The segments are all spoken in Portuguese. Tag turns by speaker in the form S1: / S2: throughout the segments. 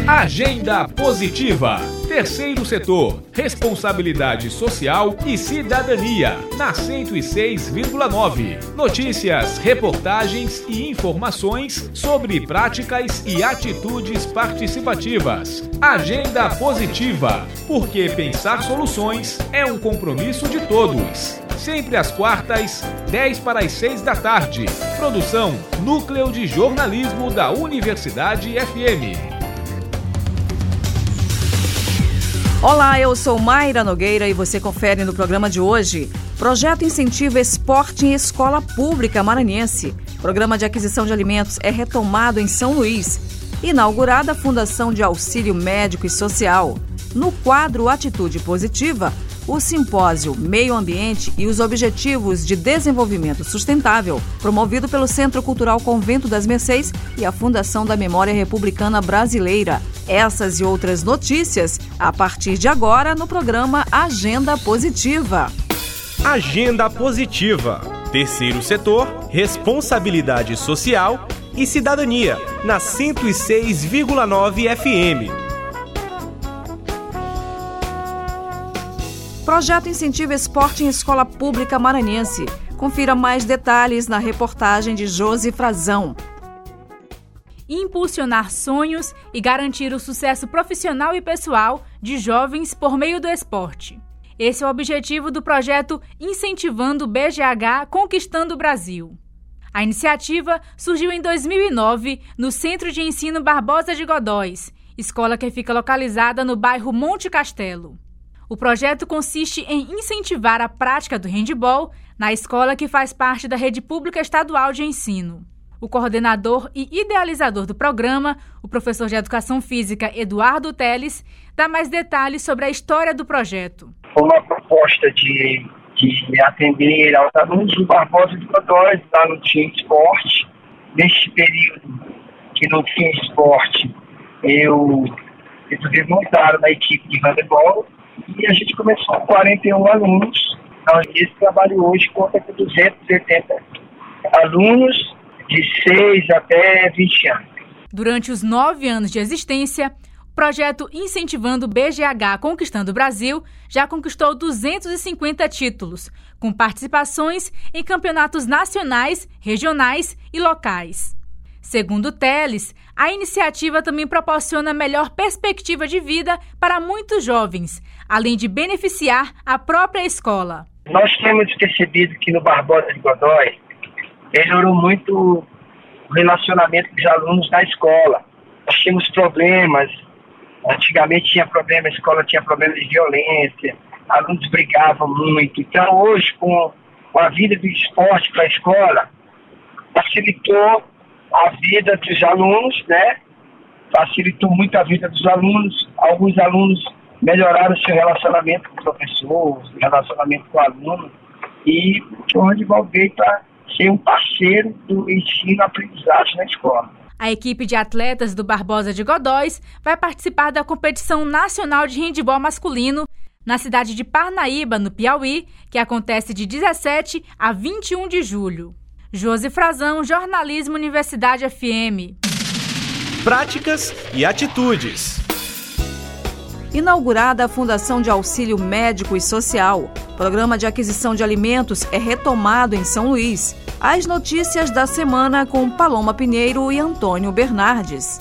S1: Agenda Positiva. Terceiro setor, responsabilidade social e cidadania, na 106,9. Notícias, reportagens e informações sobre práticas e atitudes participativas. Agenda Positiva, porque pensar soluções é um compromisso de todos. Sempre às quartas, 10 para as 6 da tarde. Produção Núcleo de Jornalismo da Universidade FM.
S2: Olá, eu sou Mayra Nogueira e você confere no programa de hoje. Projeto incentiva esporte em escola pública maranhense. Programa de aquisição de alimentos é retomado em São Luís. Inaugurada a Fundação de Auxílio Médico e Social. No quadro Atitude Positiva, o simpósio Meio Ambiente e os Objetivos de Desenvolvimento Sustentável, promovido pelo Centro Cultural Convento das Mercês e a Fundação da Memória Republicana Brasileira. Essas e outras notícias a partir de agora no programa Agenda Positiva.
S3: Agenda Positiva. Terceiro setor, responsabilidade social e cidadania, na 106,9 FM.
S2: Projeto incentiva esporte em escola pública maranhense. Confira mais detalhes na reportagem de Josi Frazão.
S4: Impulsionar sonhos e garantir o sucesso profissional e pessoal de jovens por meio do esporte. Esse é o objetivo do projeto Incentivando o BGH Conquistando o Brasil. A iniciativa surgiu em 2009 no Centro de Ensino Barbosa de Godóis, escola que fica localizada no bairro Monte Castelo. O projeto consiste em incentivar a prática do handebol na escola que faz parte da rede pública estadual de ensino. O coordenador e idealizador do programa, o professor de Educação Física Eduardo Teles, dá mais detalhes sobre a história do projeto.
S5: Foi uma proposta de atender aos alunos do Barbosa de Godóis, lá não tinha esporte. Neste período que não tinha esporte, eu resolvi montar uma equipe de handebol. E a gente começou com 41 alunos. Então, esse trabalho hoje conta com 280 alunos de 6 até 20 anos.
S4: Durante os 9 anos de existência, o projeto Incentivando o BGH Conquistando o Brasil já conquistou 250 títulos, com participações em campeonatos nacionais, regionais e locais. Segundo Teles, a iniciativa também proporciona melhor perspectiva de vida para muitos jovens, além de beneficiar a própria escola.
S5: Nós temos percebido que no Barbosa de Godóis melhorou muito o relacionamento dos alunos da escola. Nós tínhamos problemas, antigamente tinha problema, a escola tinha problemas de violência, alunos brigavam muito. Então hoje, com a vida do esporte para a escola, facilitou a vida dos alunos, né? Facilitou muito a vida dos alunos. Alguns alunos melhoraram seu relacionamento com o professor, seu relacionamento com o aluno. E o handebol veio para ser um parceiro do ensino-aprendizagem na escola.
S4: A equipe de atletas do Barbosa de Godóis vai participar da competição nacional de handebol masculino na cidade de Parnaíba, no Piauí, que acontece de 17 a 21 de julho. Josi Frazão, Jornalismo Universidade FM.
S3: Práticas e atitudes.
S2: Inaugurada a Fundação de Auxílio Médico e Social. Programa de aquisição de alimentos é retomado em São Luís. As notícias da semana com Paloma Pinheiro e Antônio Bernardes.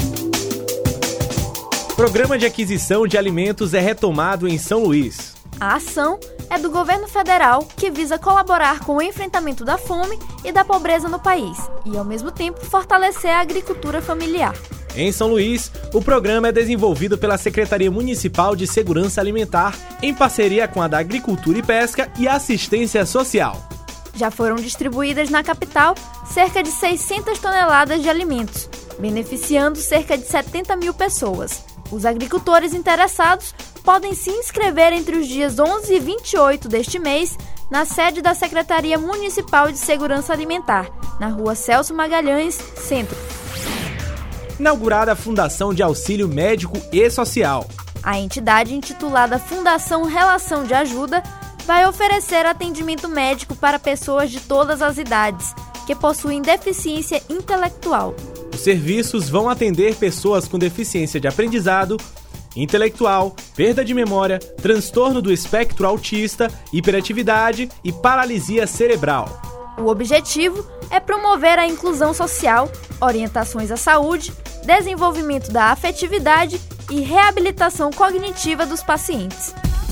S3: Programa de aquisição de alimentos é retomado em São Luís.
S6: A ação é do governo federal, que visa colaborar com o enfrentamento da fome e da pobreza no país e, ao mesmo tempo, fortalecer a agricultura familiar.
S3: Em São Luís, o programa é desenvolvido pela Secretaria Municipal de Segurança Alimentar, em parceria com a da Agricultura e Pesca e Assistência Social.
S6: Já foram distribuídas na capital cerca de 600 toneladas de alimentos, beneficiando cerca de 70 mil pessoas. Os agricultores interessados podem se inscrever entre os dias 11 e 28 deste mês na sede da Secretaria Municipal de Segurança Alimentar, na Rua Celso Magalhães, Centro.
S3: Inaugurada a Fundação de Auxílio Médico e Social.
S6: A entidade, intitulada Fundação Relação de Ajuda, vai oferecer atendimento médico para pessoas de todas as idades que possuem deficiência intelectual.
S3: Os serviços vão atender pessoas com deficiência de aprendizado, intelectual, perda de memória, transtorno do espectro autista, hiperatividade e paralisia cerebral.
S6: O objetivo é promover a inclusão social, orientações à saúde, desenvolvimento da afetividade e reabilitação cognitiva dos pacientes.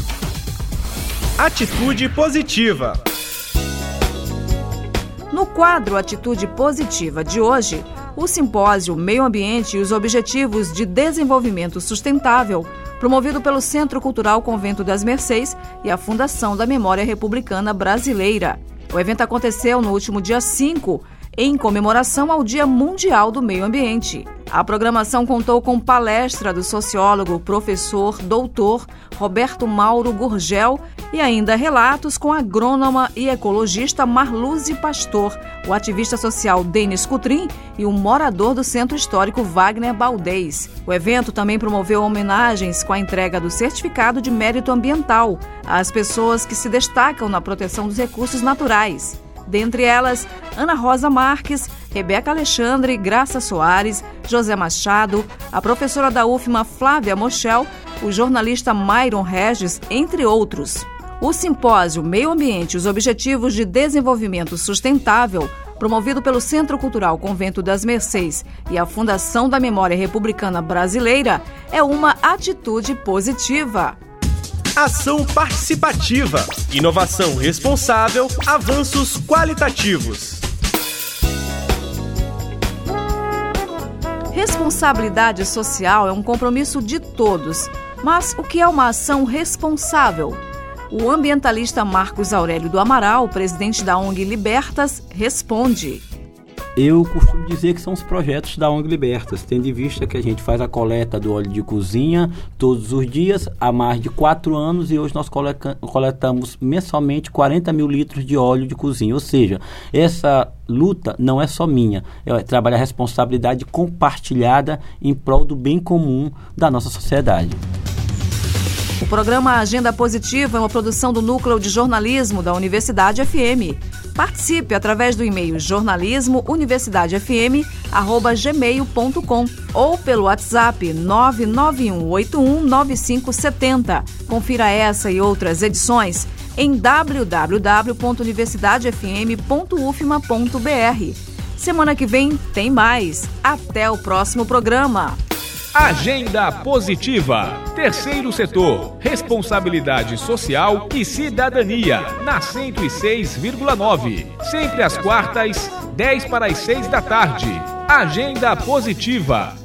S3: Atitude positiva.
S2: No quadro Atitude Positiva de hoje, o simpósio Meio Ambiente e os Objetivos de Desenvolvimento Sustentável, promovido pelo Centro Cultural Convento das Mercês e a Fundação da Memória Republicana Brasileira. O evento aconteceu no último dia 5, em comemoração ao Dia Mundial do Meio Ambiente. A programação contou com palestra do sociólogo, professor, doutor Roberto Mauro Gurgel e ainda relatos com a agrônoma e ecologista Marluze Pastor, o ativista social Denis Coutrin e o morador do Centro Histórico Wagner Baldez. O evento também promoveu homenagens com a entrega do Certificado de Mérito Ambiental às pessoas que se destacam na proteção dos recursos naturais. Dentre elas, Ana Rosa Marques, Rebeca Alexandre, Graça Soares, José Machado, a professora da UFMA Flávia Mochel, o jornalista Myron Regis, entre outros. O simpósio Meio Ambiente e os Objetivos de Desenvolvimento Sustentável, promovido pelo Centro Cultural Convento das Mercês e a Fundação da Memória Republicana Brasileira, é uma atitude positiva.
S3: Ação participativa, inovação responsável, avanços qualitativos.
S2: Responsabilidade social é um compromisso de todos, mas o que é uma ação responsável? O ambientalista Marcos Aurélio do Amaral, presidente da ONG Libertas, responde.
S7: Eu costumo dizer que são os projetos da ONG Libertas, tendo em vista que a gente faz a coleta do óleo de cozinha todos os dias, há mais de 4 anos, e hoje nós coletamos mensalmente 40 mil litros de óleo de cozinha. Ou seja, essa luta não é só minha, é trabalhar a responsabilidade compartilhada em prol do bem comum da nossa sociedade.
S2: O programa Agenda Positiva é uma produção do Núcleo de Jornalismo da Universidade FM. Participe através do e-mail jornalismouniversidadefm@gmail.com ou pelo WhatsApp 991819570. Confira essa e outras edições em www.universidadefm.ufma.br. Semana que vem tem mais. Até o próximo programa.
S1: Agenda Positiva. Terceiro setor. Responsabilidade social e cidadania. Na 106,9. Sempre às quartas, 10 para as 6 da tarde. Agenda Positiva.